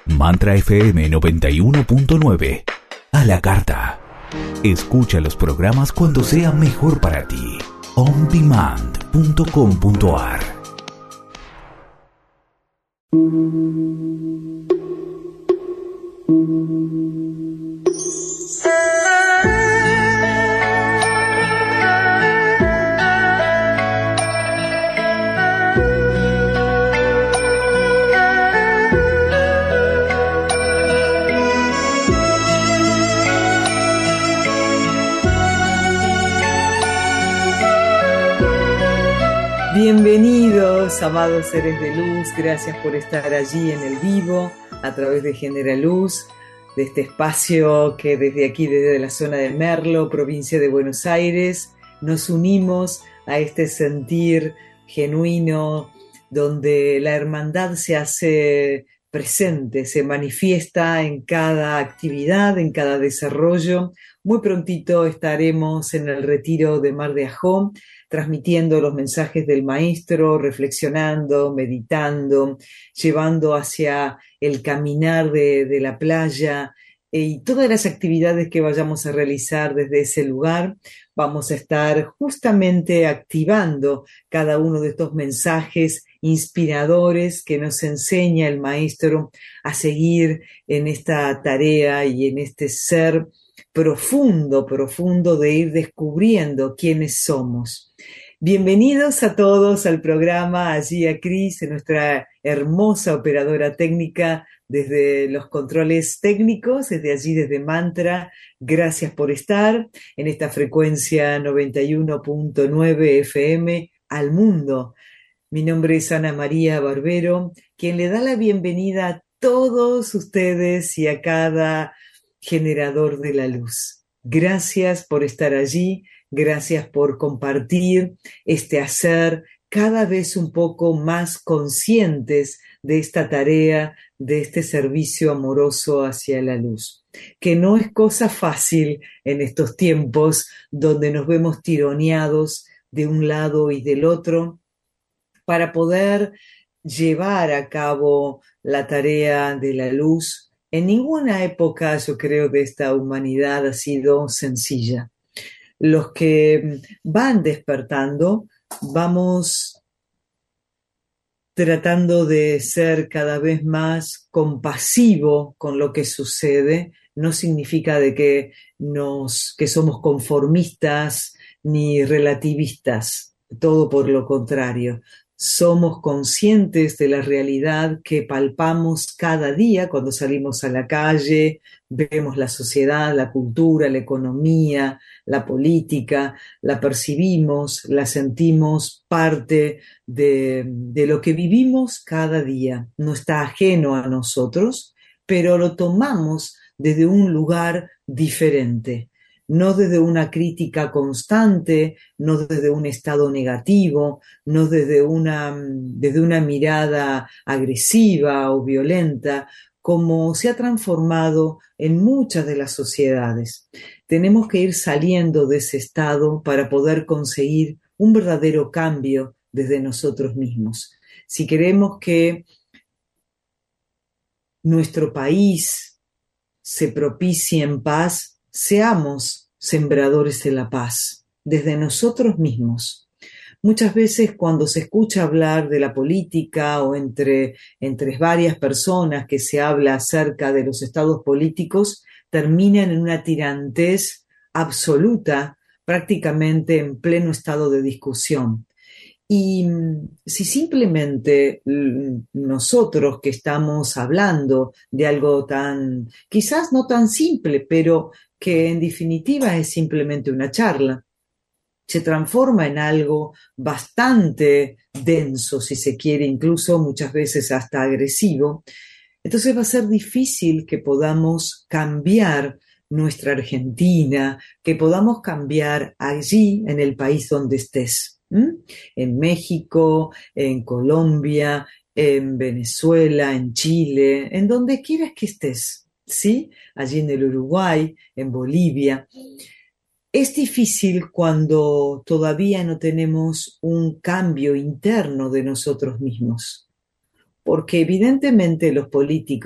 Mantra FM 91.9. A la carta. Escucha los programas cuando sea mejor para ti. ondemand.com.ar. Bienvenidos, amados seres de luz, gracias por estar allí en el vivo, a través de Genera Luz, de este espacio que desde aquí, desde la zona de Merlo, provincia de Buenos Aires, nos unimos a este sentir genuino, donde la hermandad se hace presente, se manifiesta en cada actividad, en cada desarrollo. Muy prontito estaremos en el retiro de Mar de Ajó, transmitiendo los mensajes del maestro, reflexionando, meditando, llevando hacia el caminar de la playa y todas las actividades que vayamos a realizar desde ese lugar. Vamos a estar justamente activando cada uno de estos mensajes inspiradores que nos enseña el maestro a seguir en esta tarea y en este ser profundo de ir descubriendo quiénes somos. Bienvenidos a todos al programa, allí a Cris, nuestra hermosa operadora técnica desde los controles técnicos, desde allí, desde Mantra. Gracias por estar en esta frecuencia 91.9 FM al mundo. Mi nombre es Ana María Barbero, quien le da la bienvenida a todos ustedes y a cada generador de la luz. Gracias por estar allí, gracias por compartir este hacer cada vez un poco más conscientes de esta tarea, de este servicio amoroso hacia la luz, que no es cosa fácil en estos tiempos donde nos vemos tironeados de un lado y del otro para poder llevar a cabo la tarea de la luz. En ninguna época, yo creo, de esta humanidad ha sido sencilla. Los que van despertando, vamos tratando de ser cada vez más compasivo con lo que sucede. No significa de que somos conformistas ni relativistas, todo por lo contrario. Somos conscientes de la realidad que palpamos cada día cuando salimos a la calle, vemos la sociedad, la cultura, la economía, la política, la percibimos, la sentimos parte de lo que vivimos cada día. No está ajeno a nosotros, pero lo tomamos desde un lugar diferente. No desde una crítica constante, no desde un estado negativo, no desde una mirada agresiva o violenta, como se ha transformado en muchas de las sociedades. Tenemos que ir saliendo de ese estado para poder conseguir un verdadero cambio desde nosotros mismos. Si queremos que nuestro país se propicie en paz, seamos sembradores de la paz, desde nosotros mismos. Muchas veces cuando se escucha hablar de la política o entre varias personas que se habla acerca de los estados políticos, terminan en una tirantez absoluta, prácticamente en pleno estado de discusión. Y si simplemente nosotros que estamos hablando de algo tan, quizás no tan simple, pero que en definitiva es simplemente una charla, se transforma en algo bastante denso, si se quiere, incluso muchas veces hasta agresivo, entonces va a ser difícil que podamos cambiar nuestra Argentina, que podamos cambiar allí en el país donde estés. En México, en Colombia, en Venezuela, en Chile, en donde quieras que estés, ¿sí? Allí en el Uruguay, en Bolivia. Es difícil cuando todavía no tenemos un cambio interno de nosotros mismos, porque evidentemente los políticos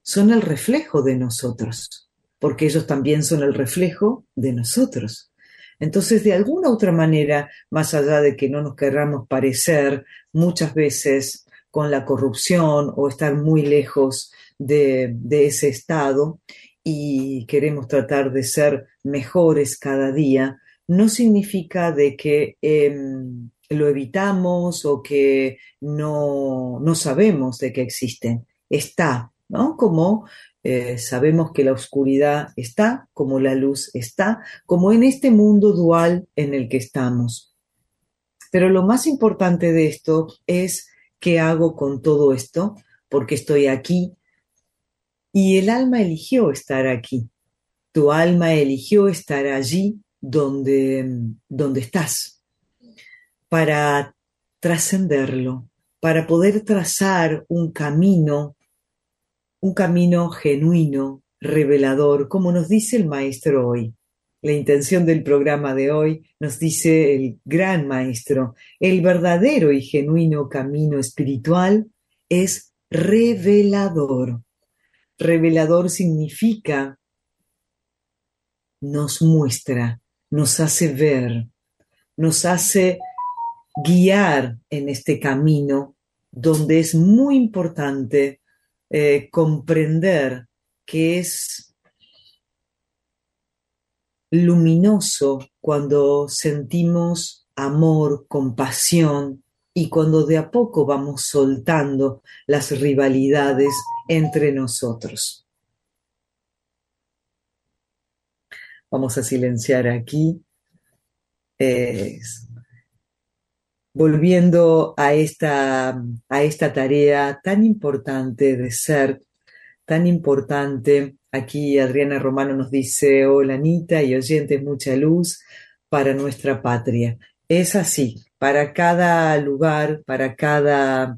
son el reflejo de nosotros, porque ellos también son el reflejo de nosotros. Entonces, de alguna otra manera, más allá de que no nos querramos parecer muchas veces con la corrupción o estar muy lejos de ese estado y queremos tratar de ser mejores cada día, no significa de que lo evitamos o que no sabemos de que existe. Está, ¿no? Como sabemos que la oscuridad está, como la luz está, como en este mundo dual en el que estamos. Pero lo más importante de esto es qué hago con todo esto, porque estoy aquí y el alma eligió estar aquí. Tu alma eligió estar allí donde estás para trascenderlo, para poder trazar un camino genuino, revelador, como nos dice el maestro hoy. La intención del programa de hoy nos dice el gran maestro, el verdadero y genuino camino espiritual es revelador. Revelador significa nos muestra, nos hace ver, nos hace guiar en este camino donde es muy importante comprender que es luminoso cuando sentimos amor, compasión y cuando de a poco vamos soltando las rivalidades entre nosotros. Vamos a silenciar aquí. Eh, Volviendo a esta tarea tan importante de ser, tan importante, aquí Adriana Romano nos dice, hola Anita y oyentes, mucha luz para nuestra patria. Es así, para cada lugar, para cada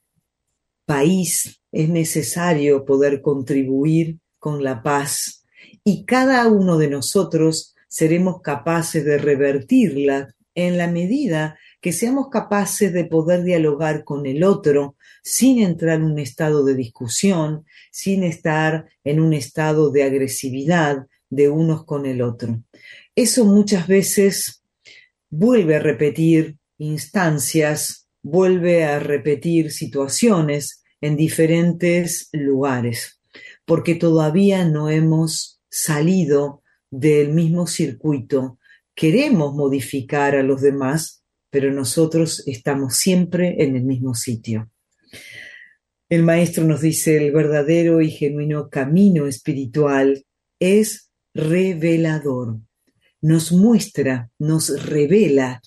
país es necesario poder contribuir con la paz y cada uno de nosotros seremos capaces de revertirla en la medida que seamos capaces de poder dialogar con el otro sin entrar en un estado de discusión, sin estar en un estado de agresividad de unos con el otro. Eso muchas veces vuelve a repetir instancias, vuelve a repetir situaciones en diferentes lugares, porque todavía no hemos salido del mismo circuito. Queremos modificar a los demás, pero nosotros estamos siempre en el mismo sitio. El maestro nos dice, el verdadero y genuino camino espiritual es revelador. Nos muestra, nos revela,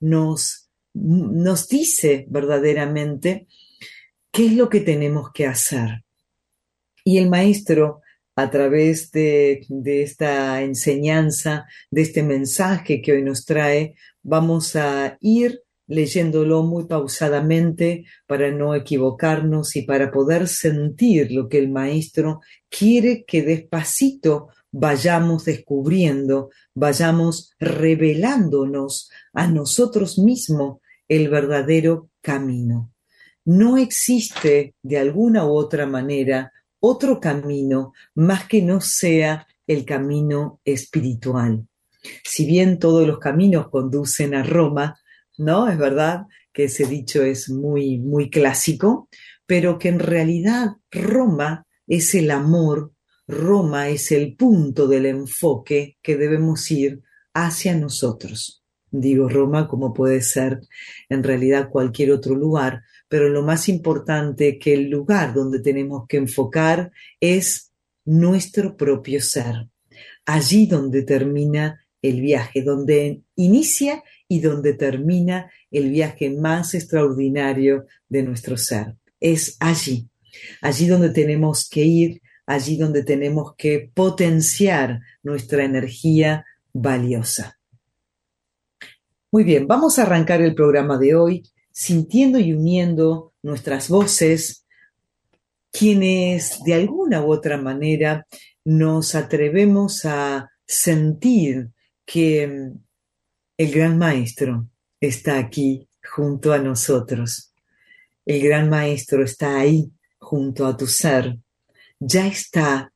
nos dice verdaderamente qué es lo que tenemos que hacer. Y el maestro, a través de esta enseñanza, de este mensaje que hoy nos trae, vamos a ir leyéndolo muy pausadamente para no equivocarnos y para poder sentir lo que el maestro quiere que despacito vayamos descubriendo, vayamos revelándonos a nosotros mismos el verdadero camino. No existe de alguna u otra manera otro camino más que no sea el camino espiritual. Si bien todos los caminos conducen a Roma, ¿no? Es verdad que ese dicho es muy, muy clásico, pero que en realidad Roma es el amor, Roma es el punto del enfoque que debemos ir hacia nosotros. Digo Roma como puede ser en realidad cualquier otro lugar, pero lo más importante que el lugar donde tenemos que enfocar es nuestro propio ser. Allí donde termina el viaje, donde inicia y donde termina el viaje más extraordinario de nuestro ser. Es allí, allí donde tenemos que ir, allí donde tenemos que potenciar nuestra energía valiosa. Muy bien, vamos a arrancar el programa de hoy sintiendo y uniendo nuestras voces, quienes de alguna u otra manera nos atrevemos a sentir que el gran maestro está aquí junto a nosotros. El gran maestro está ahí junto a tu ser. ya está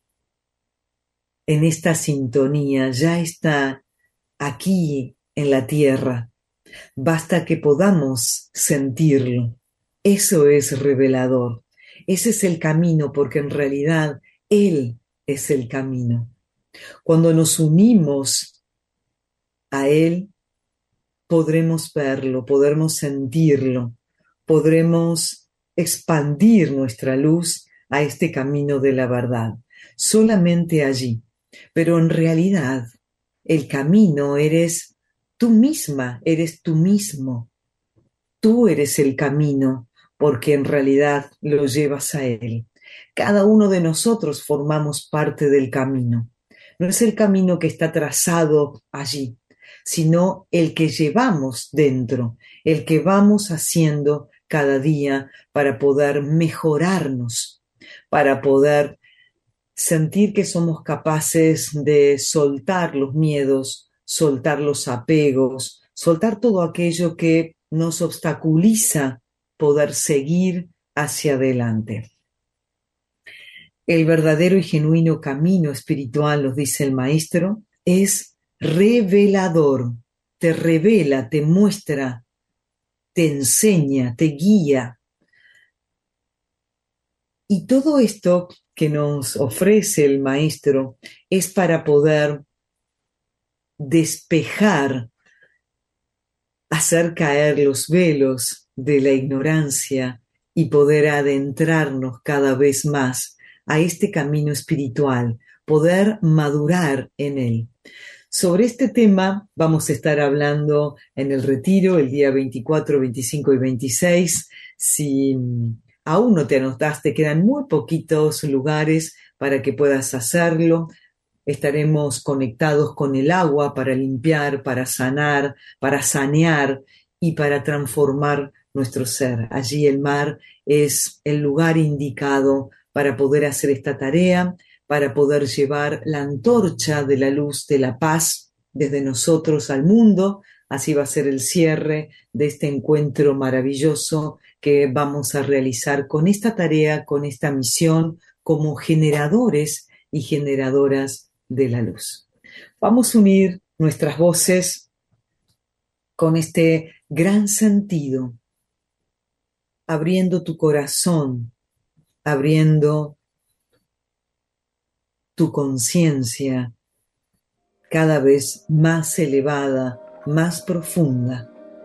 en esta sintonía, ya está aquí en la tierra. Basta que podamos sentirlo. Eso es revelador. Ese es el camino, porque en realidad Él es el camino. Cuando nos unimos a Él, podremos verlo, podremos sentirlo, podremos expandir nuestra luz a este camino de la verdad. Solamente allí. Pero en realidad, el camino eres tú misma, eres tú mismo. Tú eres el camino, porque en realidad lo llevas a Él. Cada uno de nosotros formamos parte del camino. No es el camino que está trazado allí, sino el que llevamos dentro, el que vamos haciendo cada día para poder mejorarnos, para poder sentir que somos capaces de soltar los miedos, soltar los apegos, soltar todo aquello que nos obstaculiza poder seguir hacia adelante. El verdadero y genuino camino espiritual, nos dice el maestro, es revelador. Te revela, te muestra, te enseña, te guía. Y todo esto que nos ofrece el maestro es para poder despejar, hacer caer los velos de la ignorancia y poder adentrarnos cada vez más a este camino espiritual, poder madurar en él. Sobre este tema vamos a estar hablando en el retiro el día 24, 25 y 26. Si aún no te anotaste, quedan muy poquitos lugares para que puedas hacerlo. Estaremos conectados con el agua para limpiar, para sanar, para sanear y para transformar nuestro ser. Allí el mar es el lugar indicado para poder hacer esta tarea, para poder llevar la antorcha de la luz de la paz desde nosotros al mundo. Así va a ser el cierre de este encuentro maravilloso que vamos a realizar con esta tarea, con esta misión, como generadores y generadoras de la luz. Vamos a unir nuestras voces con este gran sentido, abriendo tu corazón, abriendo tu conciencia cada vez más elevada, más profunda,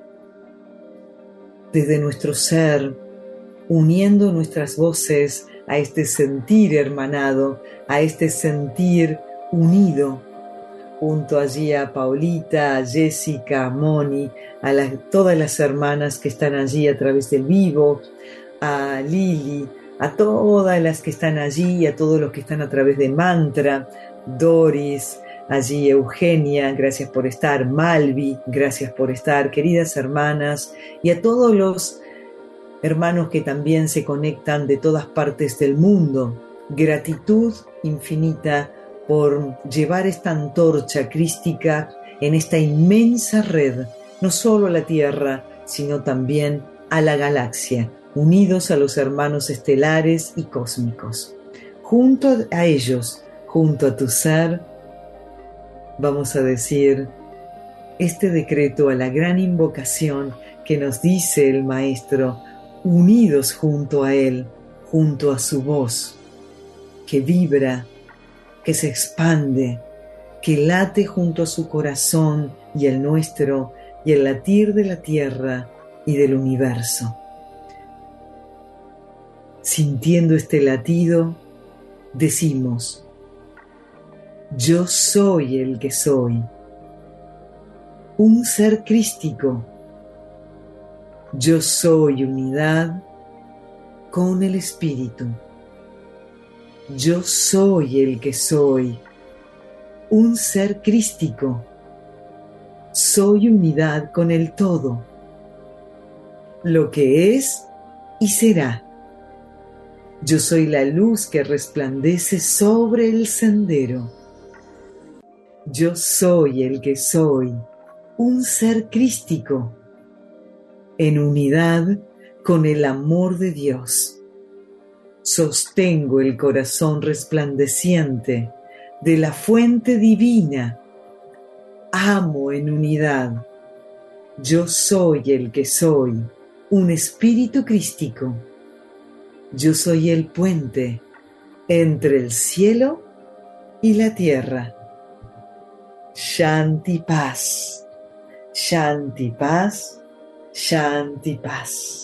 desde nuestro ser, uniendo nuestras voces a este sentir hermanado, a este sentir unido, junto allí a Paulita, a Jessica, a Moni, a todas las hermanas que están allí a través del vivo, a Lili, a todas las que están allí, a todos los que están a través de Mantra, Doris, allí Eugenia, gracias por estar, Malvi, gracias por estar, queridas hermanas, y a todos los hermanos que también se conectan de todas partes del mundo. Gratitud infinita por llevar esta antorcha crística en esta inmensa red, no solo a la Tierra, sino también a la galaxia, unidos a los hermanos estelares y cósmicos. Junto a ellos, junto a tu ser, vamos a decir este decreto a la gran invocación que nos dice el Maestro, unidos junto a Él, junto a su voz, que vibra, que se expande, que late junto a su corazón y el nuestro, y el latir de la tierra y del universo. Sintiendo este latido, decimos, yo soy el que soy, un ser crístico. Yo soy unidad con el Espíritu. Yo soy el que soy, un ser crístico. Soy unidad con el todo, lo que es y será. Yo soy la luz que resplandece sobre el sendero. Yo soy el que soy, un ser crístico, en unidad con el amor de Dios. Sostengo el corazón resplandeciente de la fuente divina. Amo en unidad. Yo soy el que soy, un espíritu crístico. Yo soy el puente entre el cielo y la tierra. Shanti paz, Shanti paz, Shanti paz.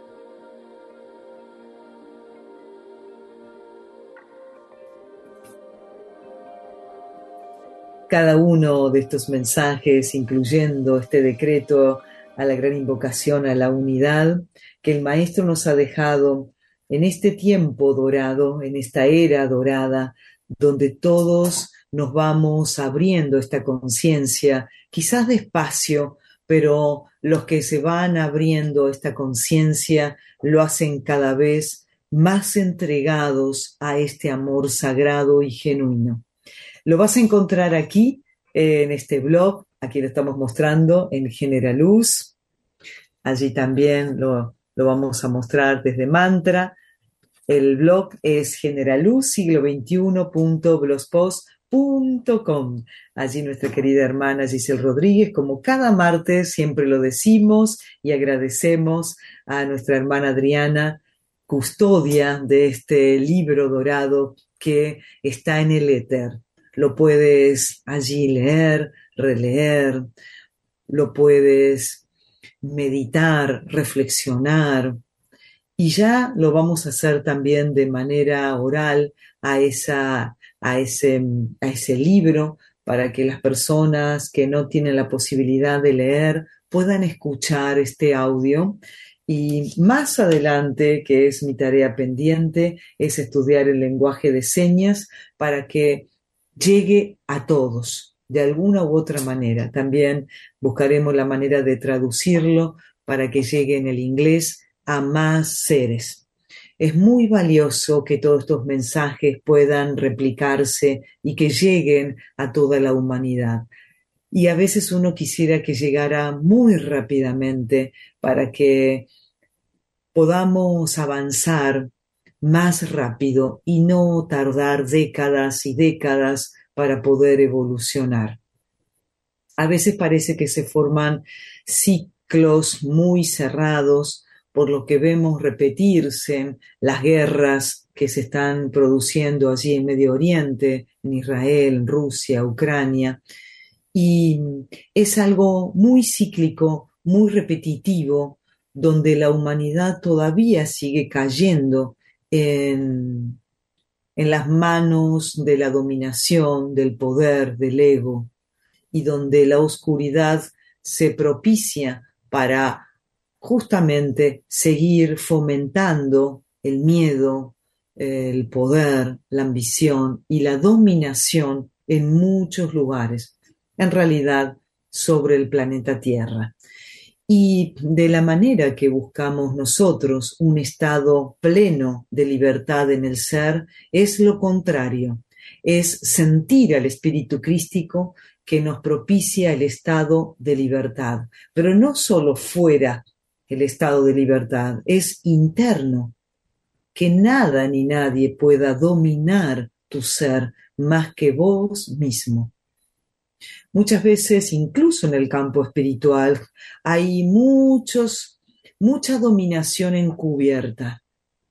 Cada uno de estos mensajes, incluyendo este decreto a la gran invocación a la unidad que el Maestro nos ha dejado en este tiempo dorado, en esta era dorada, donde todos nos vamos abriendo esta conciencia, quizás despacio, pero los que se van abriendo esta conciencia lo hacen cada vez más entregados a este amor sagrado y genuino. Lo vas a encontrar aquí, en este blog, aquí lo estamos mostrando, en Generaluz. Allí también lo vamos a mostrar desde Mantra. El blog es generaluz siglo21.blogspot.com. Allí nuestra querida hermana Giselle Rodríguez, como cada martes, siempre lo decimos y agradecemos a nuestra hermana Adriana, custodia de este libro dorado que está en el éter. Lo puedes allí leer, releer, lo puedes meditar, reflexionar, y ya lo vamos a hacer también de manera oral a ese libro, para que las personas que no tienen la posibilidad de leer puedan escuchar este audio. Y más adelante, que es mi tarea pendiente, es estudiar el lenguaje de señas para que llegue a todos de alguna u otra manera. También buscaremos la manera de traducirlo para que llegue en el inglés a más seres. Es muy valioso que todos estos mensajes puedan replicarse y que lleguen a toda la humanidad. Y a veces uno quisiera que llegara muy rápidamente para que podamos avanzar más rápido y no tardar décadas y décadas para poder evolucionar. A veces parece que se forman ciclos muy cerrados, por lo que vemos repetirse las guerras que se están produciendo allí en Medio Oriente, en Israel, en Rusia, Ucrania, y es algo muy cíclico, muy repetitivo, donde la humanidad todavía sigue cayendo en las manos de la dominación, del poder, del ego, y donde la oscuridad se propicia para justamente seguir fomentando el miedo, el poder, la ambición y la dominación en muchos lugares, en realidad sobre el planeta Tierra. Y de la manera que buscamos nosotros un estado pleno de libertad en el ser, es lo contrario, es sentir al espíritu crístico que nos propicia el estado de libertad, pero no solo fuera el estado de libertad, es interno, que nada ni nadie pueda dominar tu ser más que vos mismo. Muchas veces, incluso en el campo espiritual, hay mucha dominación encubierta.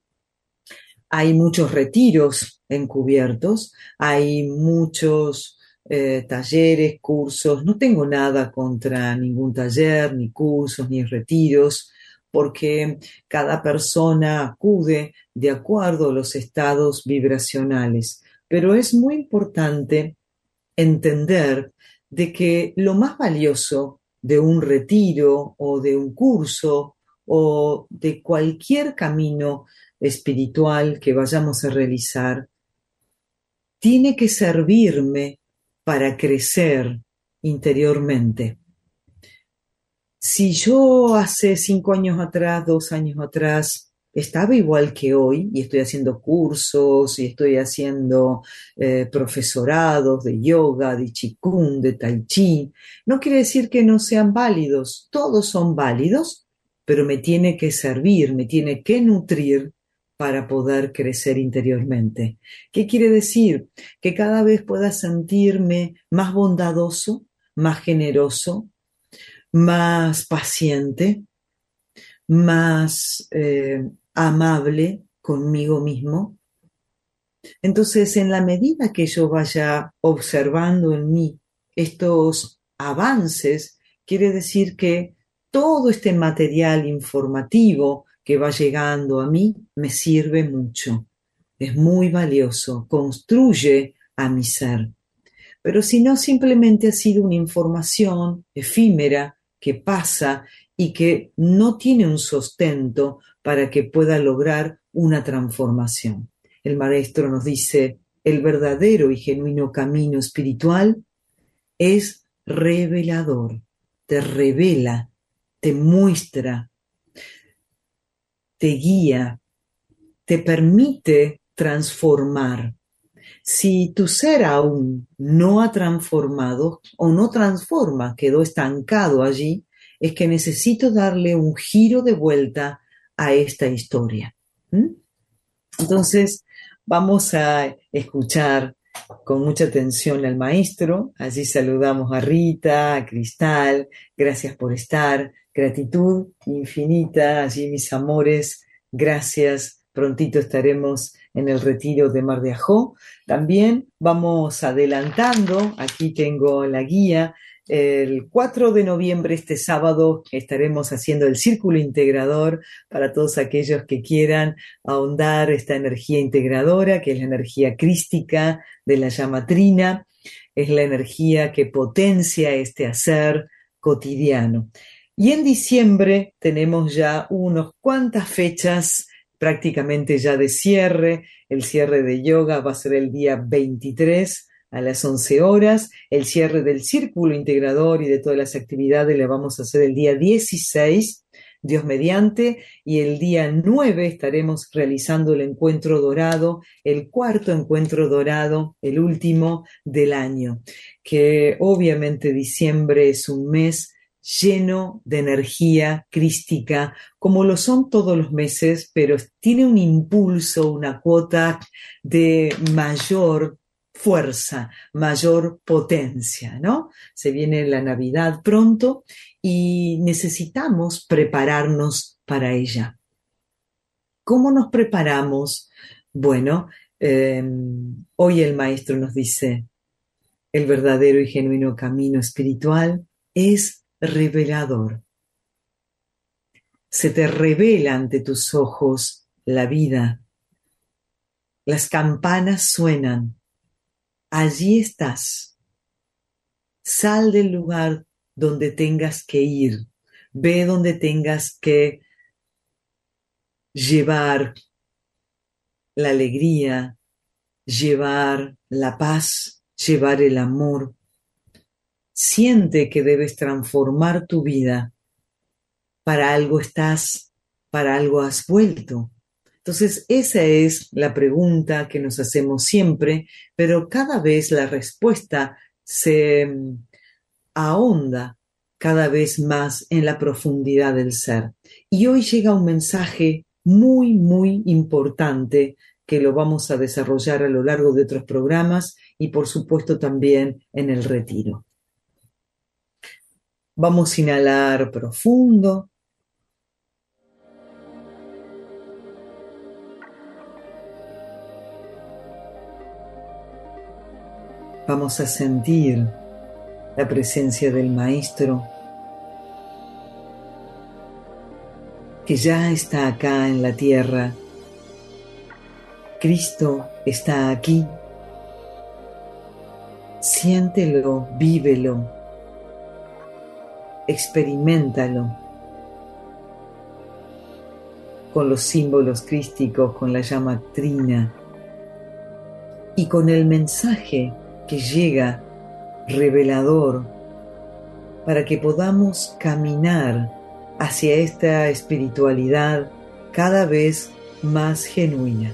Hay muchos retiros encubiertos, hay muchos talleres, cursos. No tengo nada contra ningún taller, ni cursos, ni retiros, porque cada persona acude de acuerdo a los estados vibracionales. Pero es muy importante entender de que lo más valioso de un retiro o de un curso o de cualquier camino espiritual que vayamos a realizar tiene que servirme para crecer interiormente. Si yo hace 5 años atrás, 2 años atrás, estaba igual que hoy y estoy haciendo cursos y estoy haciendo profesorados de yoga, de qigong, de tai chi, no quiere decir que no sean válidos, todos son válidos, pero me tiene que servir, me tiene que nutrir para poder crecer interiormente. ¿Qué quiere decir? Que cada vez pueda sentirme más bondadoso, más generoso, más paciente, más amable conmigo mismo. Entonces, en la medida que yo vaya observando en mí estos avances, quiere decir que todo este material informativo que va llegando a mí me sirve mucho. Es muy valioso, construye a mi ser. Pero si no, simplemente ha sido una información efímera que pasa y que no tiene un sustento para que pueda lograr una transformación. El maestro nos dice, el verdadero y genuino camino espiritual es revelador, te revela, te muestra, te guía, te permite transformar. Si tu ser aún no ha transformado o no transforma, quedó estancado allí, es que necesito darle un giro de vuelta a esta historia. Entonces, vamos a escuchar con mucha atención al maestro. Allí saludamos a Rita, a Cristal. Gracias por estar. Gratitud infinita. Allí, mis amores. Gracias. Prontito estaremos en el retiro de Mar de Ajó. También vamos adelantando. Aquí tengo la guía. El 4 de noviembre, este sábado, estaremos haciendo el círculo integrador para todos aquellos que quieran ahondar esta energía integradora, que es la energía crística de la llama trina, es la energía que potencia este hacer cotidiano. Y en diciembre tenemos ya unas cuantas fechas prácticamente ya de cierre. El cierre de yoga va a ser el día 23 a las 11 horas. El cierre del círculo integrador y de todas las actividades le vamos a hacer el día 16, Dios mediante, y el día 9 estaremos realizando el encuentro dorado, el cuarto encuentro dorado, el último del año, que obviamente diciembre es un mes lleno de energía crística, como lo son todos los meses, pero tiene un impulso, una cuota de mayor fuerza, mayor potencia, ¿no? Se viene la Navidad pronto y necesitamos prepararnos para ella. ¿Cómo nos preparamos? Bueno, hoy el maestro nos dice, el verdadero y genuino camino espiritual es revelador. Se te revela ante tus ojos la vida. Las campanas suenan. Allí estás. Sal del lugar donde tengas que ir. Ve donde tengas que llevar la alegría, llevar la paz, llevar el amor. Siente que debes transformar tu vida. Para algo estás, para algo has vuelto. Entonces, esa es la pregunta que nos hacemos siempre, pero cada vez la respuesta se ahonda cada vez más en la profundidad del ser. Y hoy llega un mensaje muy, muy importante que lo vamos a desarrollar a lo largo de otros programas y por supuesto también en el retiro. Vamos a inhalar profundo. Vamos a sentir la presencia del Maestro que ya está acá en la tierra. Cristo está aquí. Siéntelo, vívelo, experiméntalo con los símbolos crísticos, con la llama trina y con el mensaje que llega revelador para que podamos caminar hacia esta espiritualidad cada vez más genuina.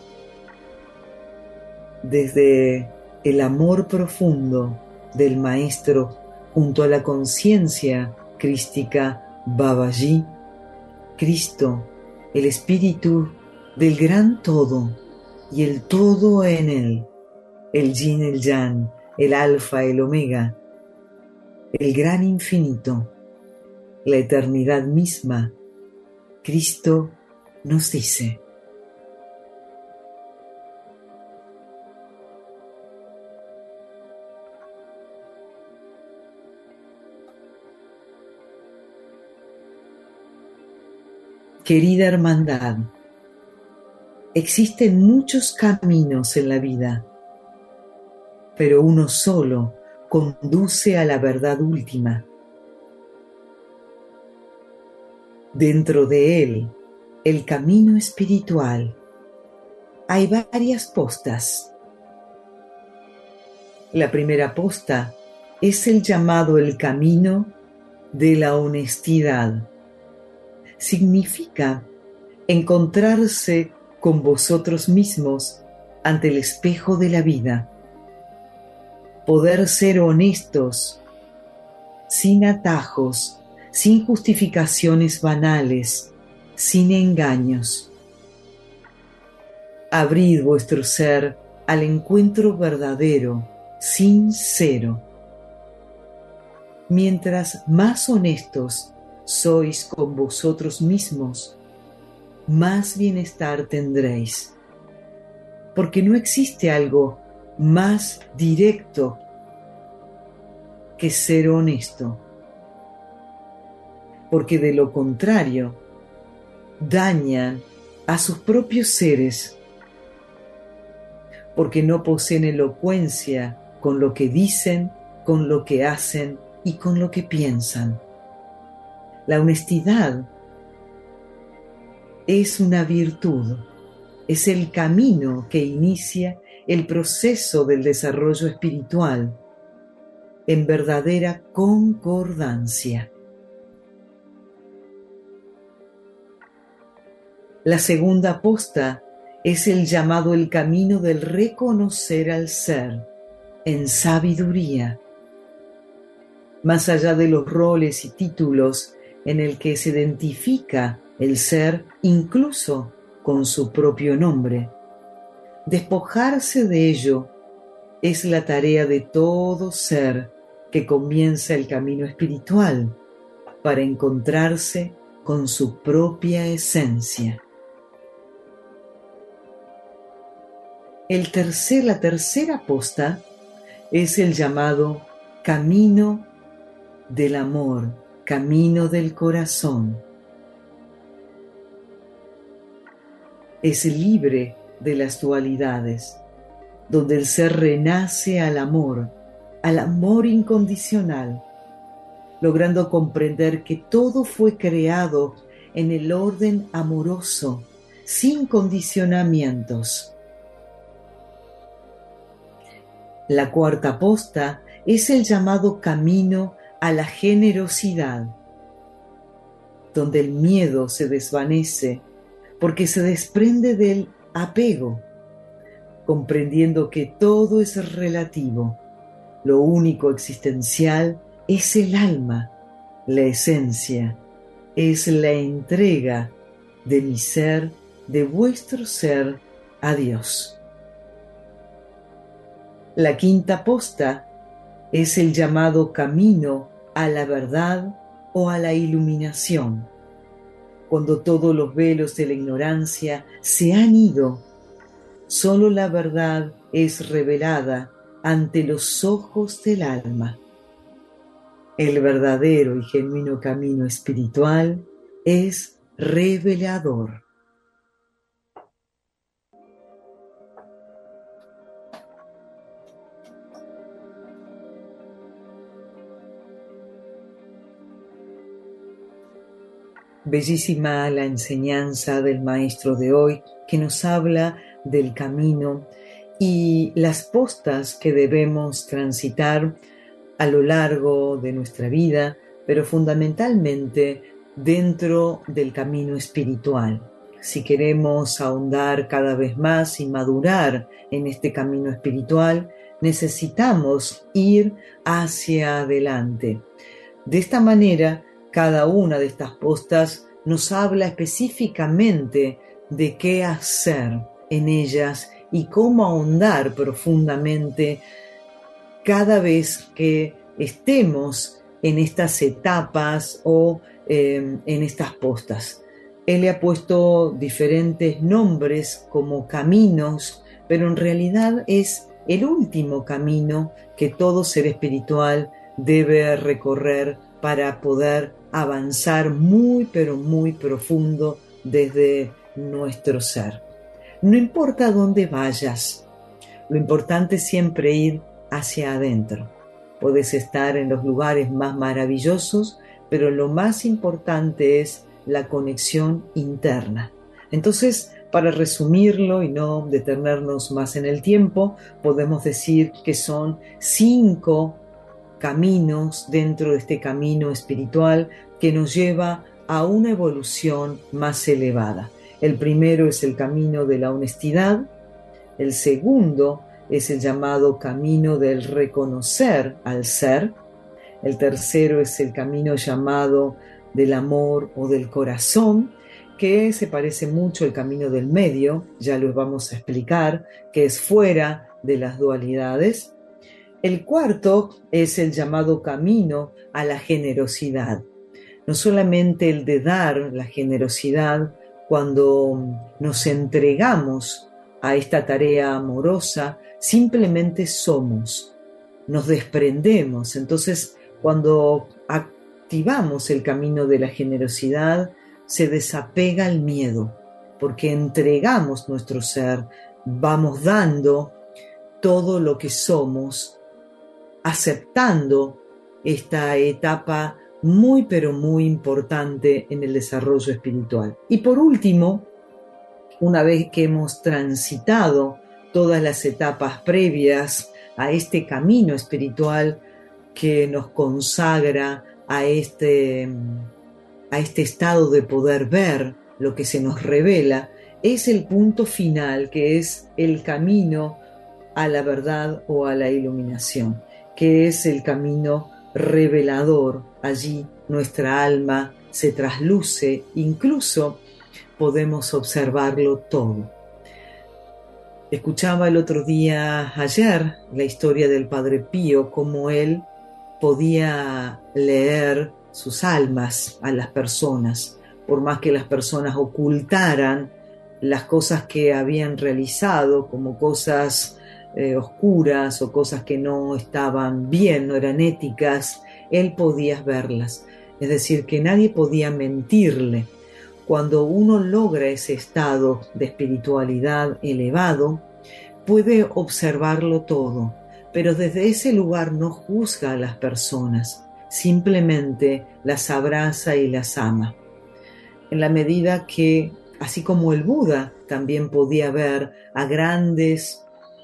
Desde el amor profundo del Maestro junto a la conciencia crística Babaji, Cristo, el Espíritu del gran todo y el todo en él, el yin, el yang, el alfa, el omega, el gran infinito, la eternidad misma, Cristo nos dice: querida hermandad, existen muchos caminos en la vida, pero uno solo conduce a la verdad última. Dentro de él, el camino espiritual, hay varias postas. La primera posta es el llamado el camino de la honestidad. Significa encontrarse con vosotros mismos ante el espejo de la vida. Poder ser honestos, sin atajos, sin justificaciones banales, sin engaños. Abrid vuestro ser al encuentro verdadero, sincero. Mientras más honestos sois con vosotros mismos, más bienestar tendréis, porque no existe algo más directo que ser honesto, porque de lo contrario dañan a sus propios seres, porque no poseen elocuencia con lo que dicen, con lo que hacen y con lo que piensan. La honestidad es una virtud, es el camino que inicia el proceso del desarrollo espiritual en verdadera concordancia. La segunda posta es el llamado el camino del reconocer al ser en sabiduría, más allá de los roles y títulos en el que se identifica el ser, incluso con su propio nombre. Despojarse de ello es la tarea de todo ser que comienza el camino espiritual para encontrarse con su propia esencia. La tercera posta es el llamado camino del amor, camino del corazón. Es libre de las dualidades, donde el ser renace al amor incondicional, logrando comprender que todo fue creado en el orden amoroso, sin condicionamientos. La cuarta posta es el llamado camino a la generosidad, donde el miedo se desvanece porque se desprende del apego, comprendiendo que todo es relativo. Lo único existencial es el alma, la esencia, es la entrega de mi ser, de vuestro ser, a Dios. La quinta posta es el llamado camino a la verdad o a la iluminación, cuando todos los velos de la ignorancia se han ido. Solo la verdad es revelada ante los ojos del alma. El verdadero y genuino camino espiritual es revelador. Bellísima la enseñanza del maestro de hoy, que nos habla del camino y las postas que debemos transitar a lo largo de nuestra vida, pero fundamentalmente dentro del camino espiritual. Si queremos ahondar cada vez más y madurar en este camino espiritual, necesitamos ir hacia adelante. De esta manera, cada una de estas postas nos habla específicamente de qué hacer en ellas y cómo ahondar profundamente cada vez que estemos en estas etapas o en estas postas. Él le ha puesto diferentes nombres como caminos, pero en realidad es el último camino que todo ser espiritual debe recorrer para poder avanzar muy, pero muy profundo desde nuestro ser. No importa dónde vayas, lo importante es siempre ir hacia adentro. Puedes estar en los lugares más maravillosos, pero lo más importante es la conexión interna. Entonces, para resumirlo y no detenernos más en el tiempo, podemos decir que son 5 caminos dentro de este camino espiritual que nos lleva a una evolución más elevada. El primero es el camino de la honestidad. El segundo es el llamado camino del reconocer al ser. El tercero es el camino llamado del amor o del corazón, que se parece mucho al camino del medio, ya lo vamos a explicar, que es fuera de las dualidades. El cuarto es el llamado camino a la generosidad. No solamente el de dar la generosidad cuando nos entregamos a esta tarea amorosa, simplemente somos, nos desprendemos. Entonces, cuando activamos el camino de la generosidad, se desapega el miedo, porque entregamos nuestro ser, vamos dando todo lo que somos, aceptando esta etapa muy pero muy importante en el desarrollo espiritual. Y por último, una vez que hemos transitado todas las etapas previas a este camino espiritual que nos consagra a este estado de poder ver lo que se nos revela, es el punto final, que es el camino a la verdad o a la iluminación, que es el camino revelador. Allí nuestra alma se trasluce, incluso podemos observarlo todo. Escuchaba el otro día, ayer, la historia del Padre Pío, cómo él podía leer sus almas a las personas, por más que las personas ocultaran las cosas que habían realizado como cosas oscuras o cosas que no estaban bien, no eran éticas, él podía verlas. Es decir, que nadie podía mentirle. Cuando uno logra ese estado de espiritualidad elevado, puede observarlo todo, pero desde ese lugar no juzga a las personas, simplemente las abraza y las ama. En la medida que, así como el Buda también podía ver a grandes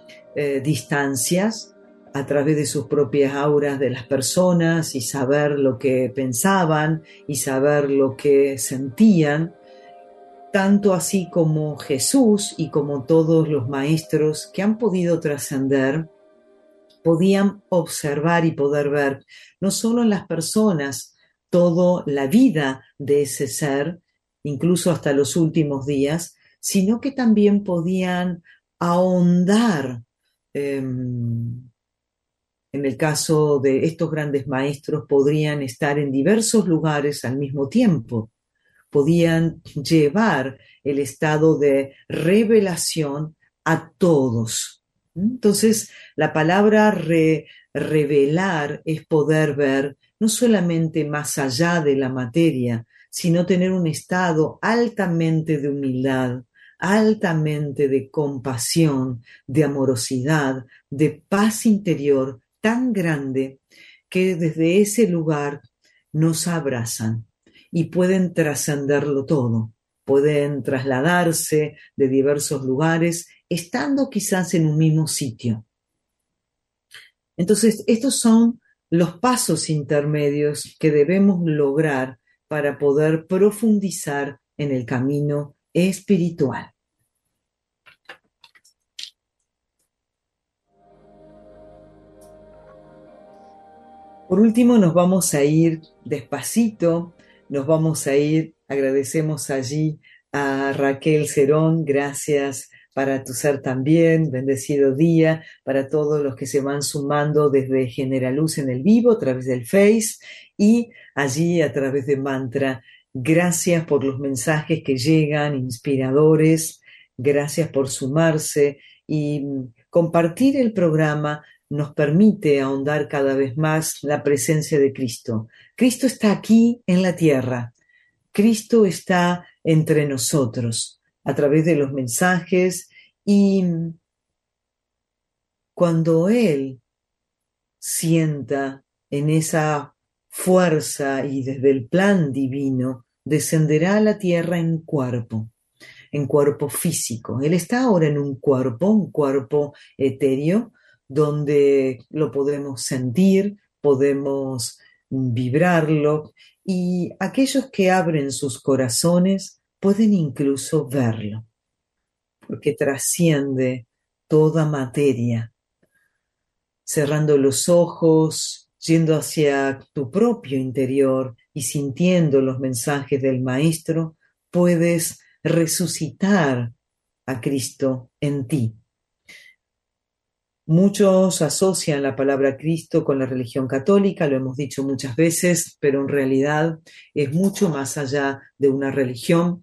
distancias a través de sus propias auras de las personas y saber lo que pensaban y saber lo que sentían, tanto así como Jesús y como todos los maestros que han podido trascender, podían observar y poder ver no solo en las personas toda la vida de ese ser, incluso hasta los últimos días, sino que también podían ahondar. En el caso de estos grandes maestros, podrían estar en diversos lugares al mismo tiempo, podían llevar el estado de revelación a todos. Entonces, la palabra revelar es poder ver no solamente más allá de la materia, sino tener un estado altamente de humildad, altamente de compasión, de amorosidad, de paz interior tan grande que desde ese lugar nos abrazan y pueden trascenderlo todo, pueden trasladarse de diversos lugares estando quizás en un mismo sitio. Entonces, estos son los pasos intermedios que debemos lograr para poder profundizar en el camino espiritual. Por último, nos vamos a ir despacito, nos vamos a ir, agradecemos allí A Raquel Cerón, gracias para tu ser también, bendecido día para todos los que se van sumando desde Generaluz en el vivo a través del Face y allí a través de Mantra. Gracias por los mensajes que llegan, inspiradores, gracias por sumarse y compartir el programa nos permite ahondar cada vez más la presencia de Cristo. Cristo está aquí en la tierra. Cristo está entre nosotros a través de los mensajes y cuando Él sienta en esa fuerza y desde el plan divino, descenderá a la tierra en cuerpo físico. Él está ahora en un cuerpo etéreo, donde lo podemos sentir, podemos vibrarlo, y aquellos que abren sus corazones pueden incluso verlo, porque trasciende toda materia. Cerrando los ojos, yendo hacia tu propio interior y sintiendo los mensajes del Maestro, puedes resucitar a Cristo en ti. Muchos asocian la palabra Cristo con la religión católica, lo hemos dicho muchas veces, pero en realidad es mucho más allá de una religión.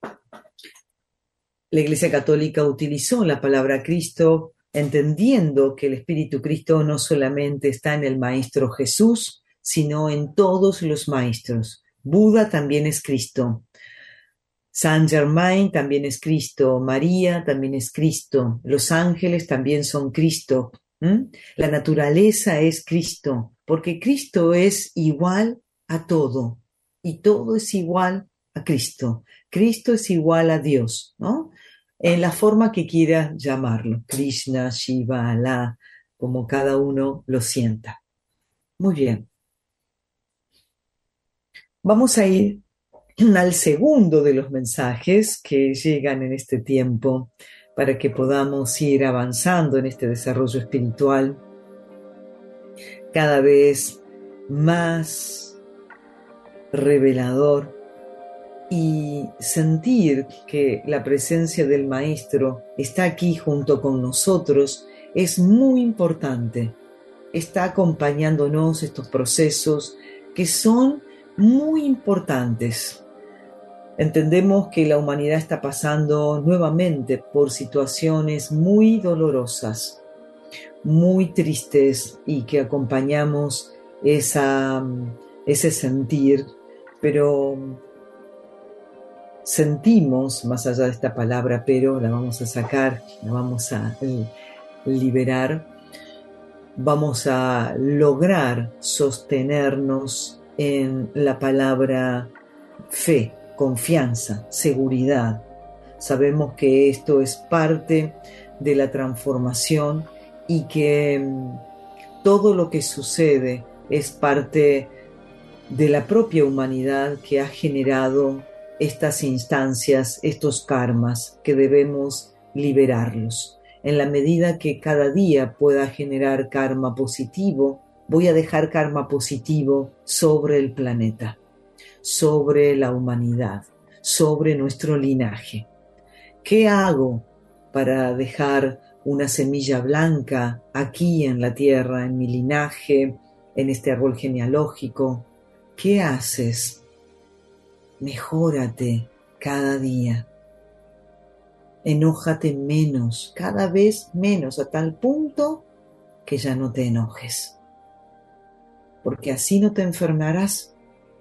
La Iglesia Católica utilizó la palabra Cristo entendiendo que el Espíritu Cristo no solamente está en el Maestro Jesús, sino en todos los maestros. Buda también es Cristo. Saint Germain también es Cristo, María también es Cristo, los ángeles también son Cristo, la naturaleza es Cristo, porque Cristo es igual a todo y todo es igual a Cristo. Cristo es igual a Dios, ¿no? En la forma que quiera llamarlo, Krishna, Shiva, Alá, como cada uno lo sienta. Muy bien. Vamos a ir al segundo de los mensajes que llegan en este tiempo para que podamos ir avanzando en este desarrollo espiritual cada vez más revelador y sentir que la presencia del Maestro está aquí junto con nosotros es muy importante. Está acompañándonos estos procesos que son muy importantes. Entendemos que la humanidad está pasando nuevamente por situaciones muy dolorosas, muy tristes y que acompañamos ese sentir, pero sentimos, más allá de esta palabra, pero la vamos a sacar, la vamos a liberar, vamos a lograr sostenernos en la palabra fe, confianza, seguridad. Sabemos que esto es parte de la transformación y que todo lo que sucede es parte de la propia humanidad que ha generado estas instancias, estos karmas, que debemos liberarlos. En la medida que cada día pueda generar karma positivo, voy a dejar karma positivo sobre el planeta, sobre la humanidad, sobre nuestro linaje. ¿Qué hago para dejar una semilla blanca aquí en la tierra, en mi linaje, en este árbol genealógico? ¿Qué haces? Mejórate cada día. Enójate menos, cada vez menos, a tal punto que ya no te enojes. Porque así no te enfermarás.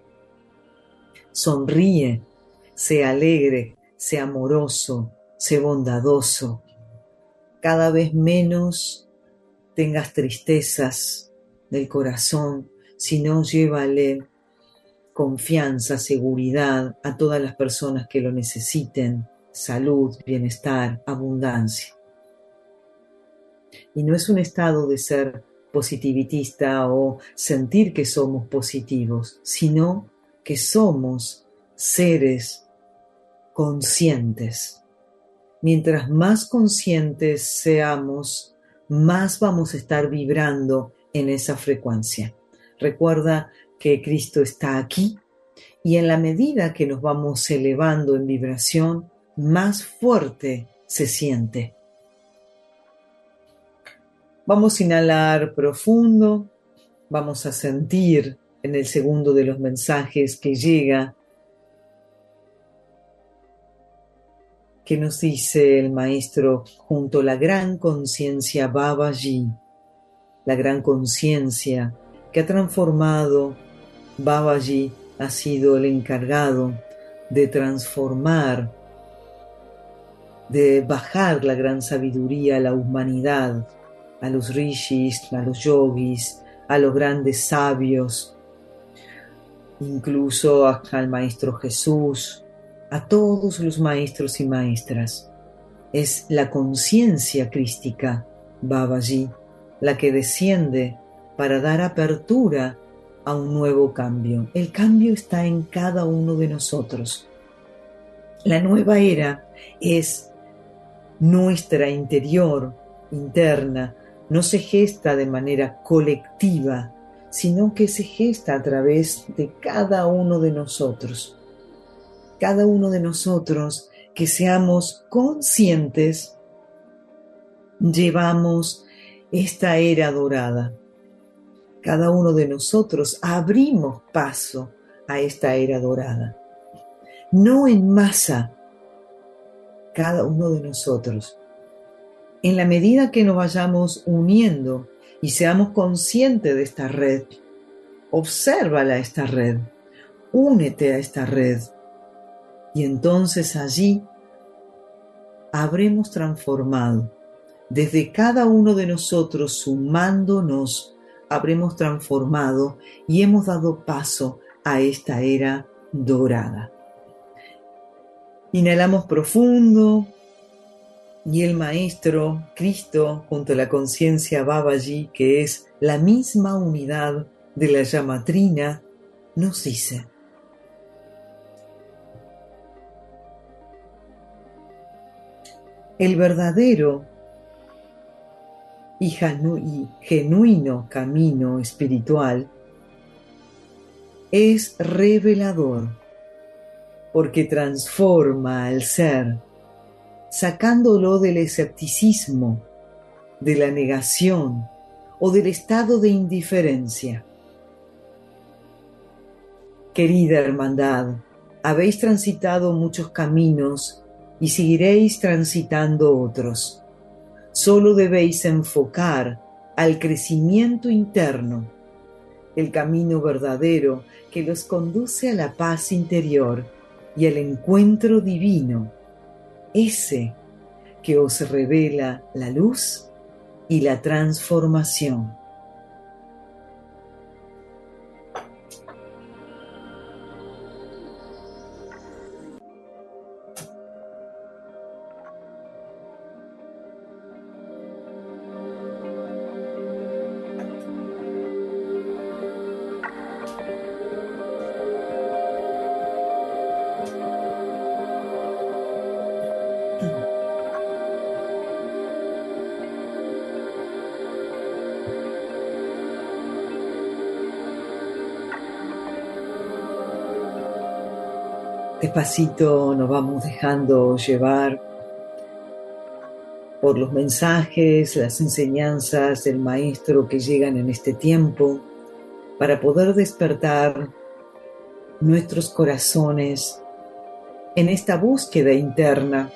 Sonríe, sé alegre, sé amoroso, sé bondadoso. Cada vez menos tengas tristezas del corazón, sino llévale confianza, seguridad a todas las personas que lo necesiten, salud, bienestar, abundancia. Y no es un estado de ser positivista o sentir que somos positivos, sino que somos seres conscientes. Mientras más conscientes seamos, más vamos a estar vibrando en esa frecuencia. Recuerda que Cristo está aquí Y en la medida que nos vamos elevando en vibración, más fuerte se siente. Vamos a inhalar profundo, vamos a sentir en el segundo de los mensajes que llega, que nos dice el maestro, junto a la gran conciencia Babaji, la gran conciencia que ha transformado. Babaji ha sido el encargado de transformar, de bajar la gran sabiduría a la humanidad, a los rishis, a los yogis, a los grandes sabios, incluso al Maestro Jesús, a todos los maestros y maestras. Es la conciencia crística, Babaji, la que desciende para dar apertura a un nuevo cambio. El cambio está en cada uno de nosotros. La nueva era es nuestra interior, interna, no se gesta de manera colectiva, sino que se gesta a través de cada uno de nosotros. Cada uno de nosotros que seamos conscientes, llevamos esta era dorada. Cada uno de nosotros abrimos paso a esta era dorada. No en masa, cada uno de nosotros. En la medida que nos vayamos uniendo y seamos conscientes de esta red, obsérvala esta red, únete a esta red. Y entonces allí habremos transformado. Desde cada uno de nosotros, sumándonos, habremos transformado y hemos dado paso a esta era dorada. Inhalamos profundo y el Maestro Cristo, junto a la conciencia Babaji, que es la misma unidad de la llama trina, nos dice: el verdadero y genuino camino espiritual es revelador, porque transforma al ser, sacándolo del escepticismo, de la negación o del estado de indiferencia. Querida hermandad, habéis transitado muchos caminos y seguiréis transitando otros. Solo debéis enfocar al crecimiento interno, el camino verdadero que los conduce a la paz interior y al encuentro divino, ese que os revela la luz y la transformación. Despacito nos vamos dejando llevar por los mensajes, las enseñanzas del Maestro que llegan en este tiempo para poder despertar nuestros corazones en esta búsqueda interna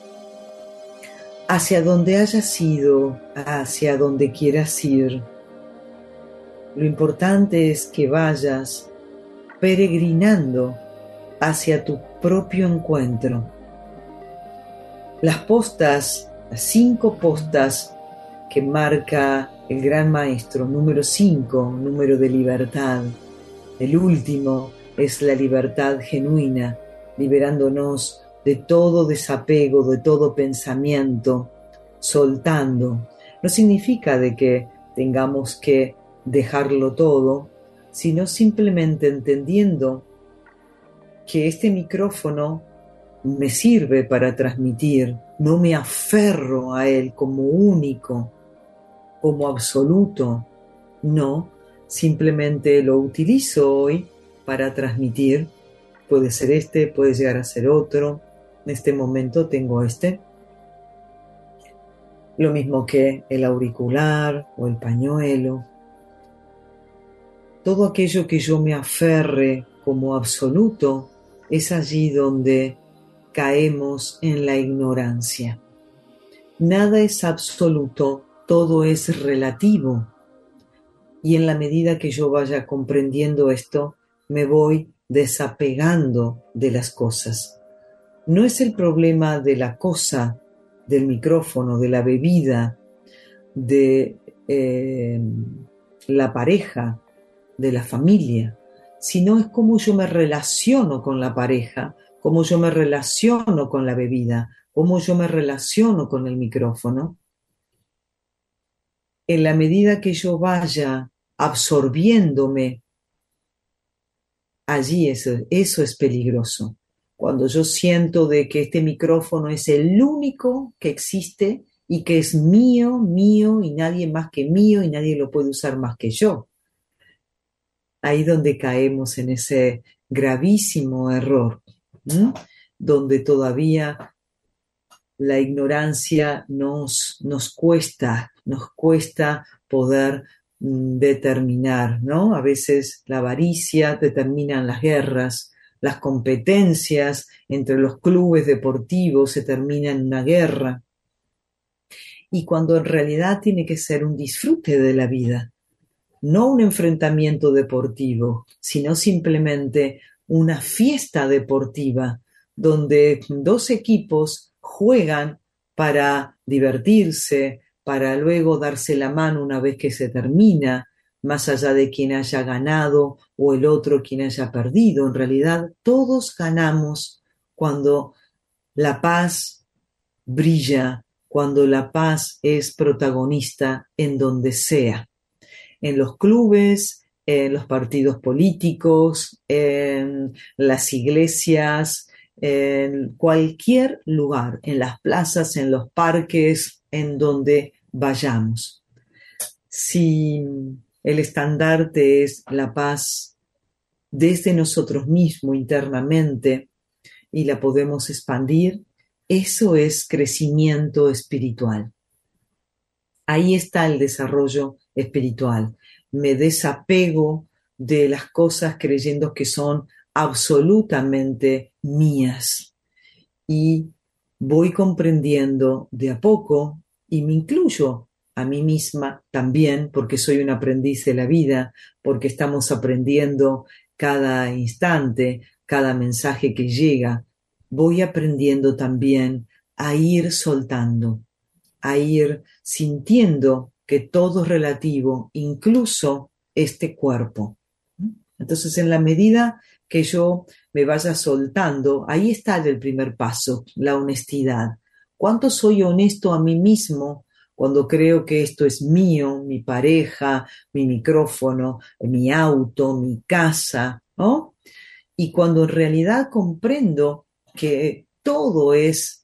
hacia donde hayas ido, hacia donde quieras ir. Lo importante es que vayas peregrinando hacia tu propio encuentro. Las postas, las 5 postas que marca el Gran Maestro, número 5, número de libertad. El último es la libertad genuina, liberándonos de todo desapego, de todo pensamiento, soltando. No significa de que tengamos que dejarlo todo, sino simplemente entendiendo que este micrófono me sirve para transmitir, no me aferro a él como único, como absoluto, no, simplemente lo utilizo hoy para transmitir Puede ser este, puede llegar a ser otro. En este momento tengo este. Lo mismo que el auricular o el pañuelo. Todo aquello que yo me aferre como absoluto es allí donde caemos en la ignorancia. Nada es absoluto, todo es relativo. Y en la medida que yo vaya comprendiendo esto, me voy desapegando de las cosas. No es el problema de la cosa, del micrófono, de la bebida, de la pareja, de la familia, sino es cómo yo me relaciono con la pareja, cómo yo me relaciono con la bebida, cómo yo me relaciono con el micrófono. En la medida que yo vaya absorbiéndome, allí eso es peligroso. Cuando yo siento de que este micrófono es el único que existe y que es mío, mío y nadie más que mío y nadie lo puede usar más que yo. Ahí donde caemos en ese gravísimo error, ¿m? Donde todavía la ignorancia nos cuesta poder determinar, ¿no? A veces la avaricia determina las guerras, las competencias entre los clubes deportivos se terminan en una guerra, y cuando en realidad tiene que ser un disfrute de la vida, no un enfrentamiento deportivo, sino simplemente una fiesta deportiva donde dos equipos juegan para divertirse, para luego darse la mano una vez que se termina, más allá de quien haya ganado o el otro quien haya perdido. En realidad, todos ganamos cuando la paz brilla, cuando la paz es protagonista en donde sea. En los clubes, en los partidos políticos, en las iglesias, en cualquier lugar, en las plazas, en los parques, en donde vayamos. Si el estandarte es la paz desde nosotros mismos internamente y la podemos expandir, eso es crecimiento espiritual. Ahí está el desarrollo espiritual. Me desapego de las cosas creyendo que son absolutamente mías y voy comprendiendo de a poco, y me incluyo a mí misma también, porque soy un aprendiz de la vida, porque estamos aprendiendo cada instante, cada mensaje que llega. Voy aprendiendo también a ir soltando, a ir sintiendo que todo es relativo, incluso este cuerpo. Entonces, en la medida que yo me vaya soltando, ahí está el primer paso, la honestidad. ¿Cuánto soy honesto a mí mismo cuando creo que esto es mío, mi pareja, mi micrófono, mi auto, mi casa, ¿no? Y cuando en realidad comprendo que todo es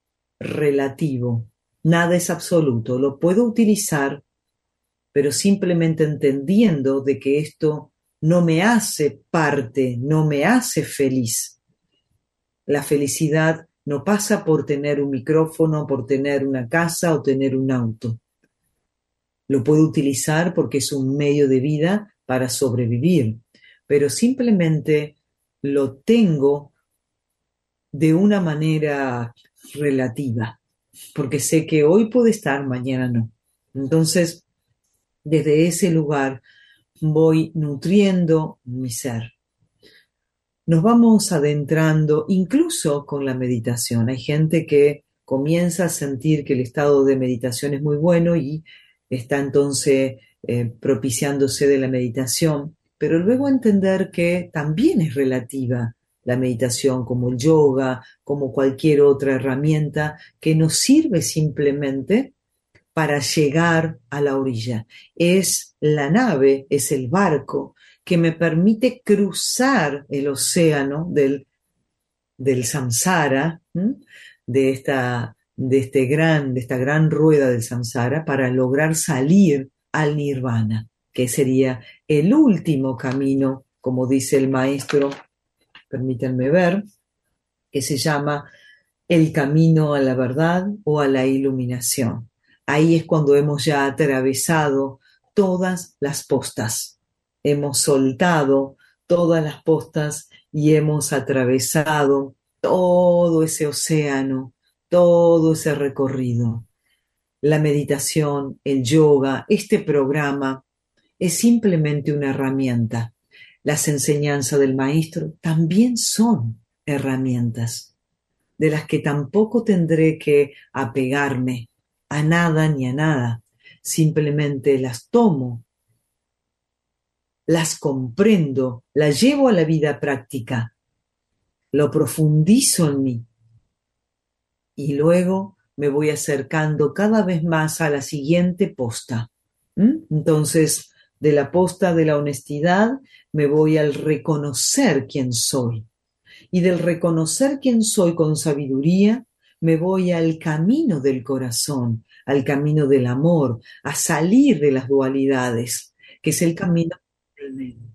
relativo, nada es absoluto, lo puedo utilizar, pero simplemente entendiendo de que esto no me hace parte, no me hace feliz. La felicidad no pasa por tener un micrófono, por tener una casa o tener un auto. Lo puedo utilizar porque es un medio de vida para sobrevivir, pero simplemente lo tengo de una manera relativa, porque sé que hoy puede estar, mañana no. Entonces, desde ese lugar voy nutriendo mi ser. Nos vamos adentrando incluso con la meditación. Hay gente que comienza a sentir que el estado de meditación es muy bueno y está entonces propiciándose de la meditación, pero luego entender que también es relativa la meditación, como el yoga, como cualquier otra herramienta que nos sirve simplemente para llegar a la orilla. Es la nave, es el barco que me permite cruzar el océano del samsara, de esta gran rueda del samsara, para lograr salir al nirvana, que sería el último camino, como dice el maestro, permítanme ver, que se llama El camino a la verdad o a la iluminación. Ahí es cuando hemos ya atravesado todas las postas. Hemos soltado todas las postas y hemos atravesado todo ese océano, todo ese recorrido. La meditación, el yoga, este programa es simplemente una herramienta. Las enseñanzas del maestro también son herramientas, de las que tampoco tendré que apegarme a nada ni a nada. Simplemente las tomo, las comprendo, las llevo a la vida práctica, lo profundizo en mí y luego me voy acercando cada vez más a la siguiente posta. Entonces, de la posta de la honestidad me voy al reconocer quién soy. Y del reconocer quién soy con sabiduría, me voy al camino del corazón, al camino del amor, a salir de las dualidades, que es el camino del medio.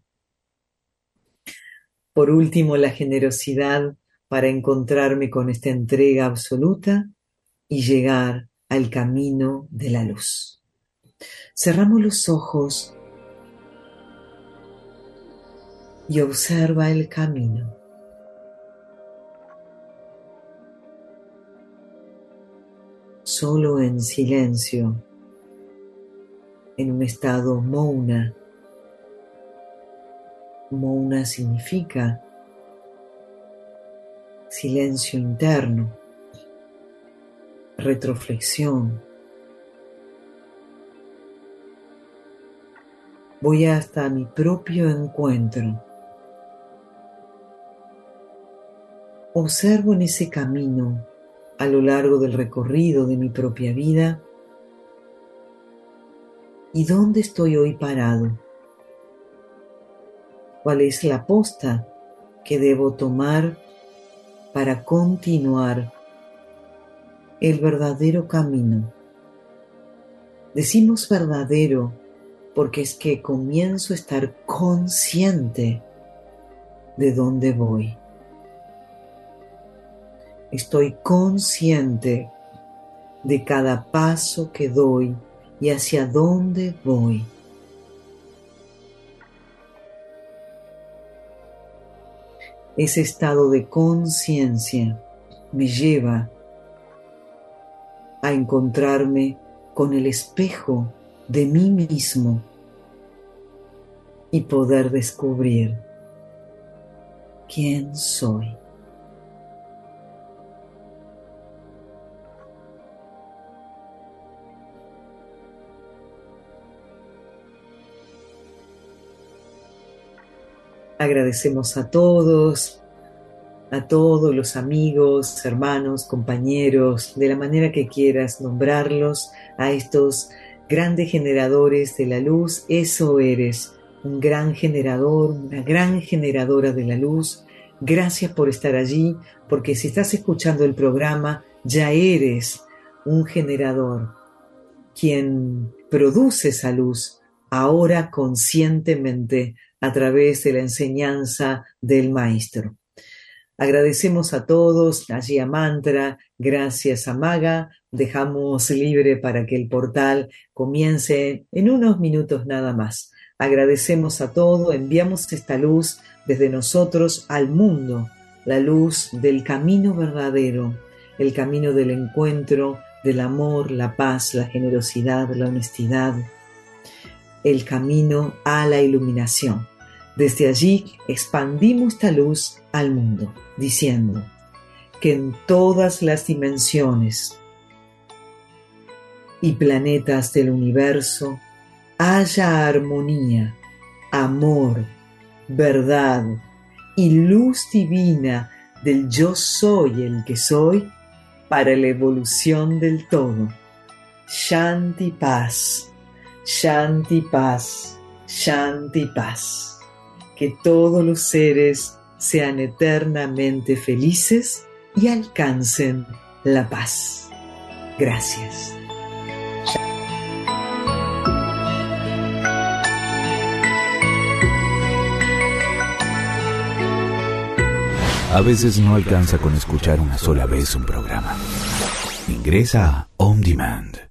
Por último, la generosidad para encontrarme con esta entrega absoluta y llegar al camino de la luz. Cerramos los ojos y observa el camino. Solo en silencio, en un estado mouna. Mouna significa silencio interno, retroflexión. Voy hasta mi propio encuentro. Observo en ese camino, a lo largo del recorrido de mi propia vida, ¿y dónde estoy hoy parado? ¿Cuál es la posta que debo tomar para continuar el verdadero camino? Decimos verdadero porque es que comienzo a estar consciente de dónde voy. Estoy consciente de cada paso que doy y hacia dónde voy. Ese estado de conciencia me lleva a encontrarme con el espejo de mí mismo y poder descubrir quién soy. Agradecemos a todos los amigos, hermanos, compañeros, de la manera que quieras nombrarlos, a estos grandes generadores de la luz. Eso eres, un gran generador, una gran generadora de la luz. Gracias por estar allí, porque si estás escuchando el programa, ya eres un generador, quien produce esa luz ahora conscientemente a través de la enseñanza del maestro. Agradecemos a todos, allí a Mantra, gracias a Maga, dejamos libre para que el portal comience en unos minutos nada más. Agradecemos a todos, enviamos esta luz desde nosotros al mundo, la luz del camino verdadero, el camino del encuentro, del amor, la paz, la generosidad, la honestidad, el camino a la iluminación. Desde allí expandimos esta luz al mundo, diciendo que en todas las dimensiones y planetas del universo haya armonía, amor, verdad y luz divina del yo soy el que soy para la evolución del todo. Shanti paz, Shanti paz, Shanti paz. Que todos los seres sean eternamente felices y alcancen la paz. Gracias. A veces no alcanza con escuchar una sola vez un programa. Ingresa a On Demand.